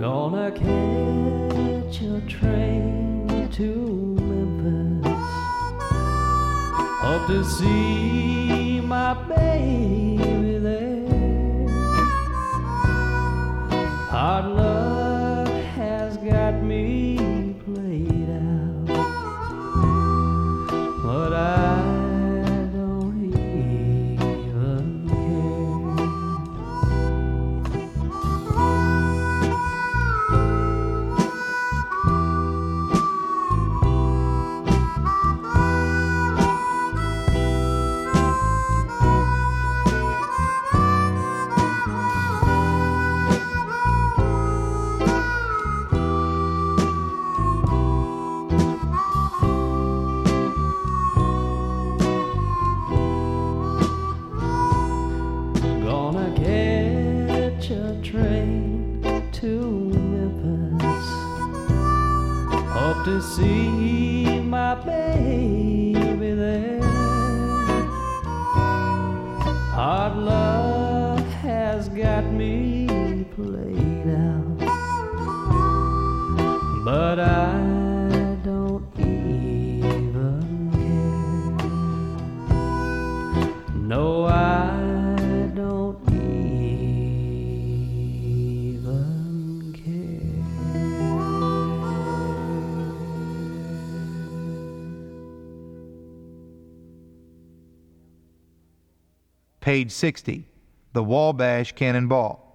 Gonna catch a train to Memphis. Hope to see my baby there. Hard luck has got me played out, but I don't even care. Gonna catch a train to Memphis. Hope to see my baby there. Hard luck has got me played out, but I don't even care. No, I don't even care. Page 60, The Wabash Cannonball.